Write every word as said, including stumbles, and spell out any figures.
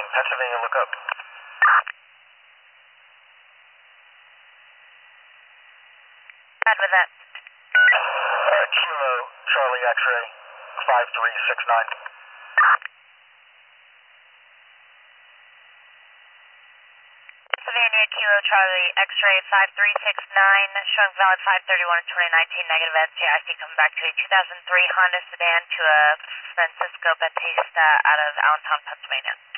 Pennsylvania, look up. Bad with that. Uh, Kilo, Charlie X-ray, five three six nine. Pennsylvania, Kilo, Charlie, X-ray five three six nine, showing valid five thirty-one of twenty nineteen, negative S T I C coming back to a two thousand three Honda sedan to a Francisco Batista out of Allentown, Pennsylvania.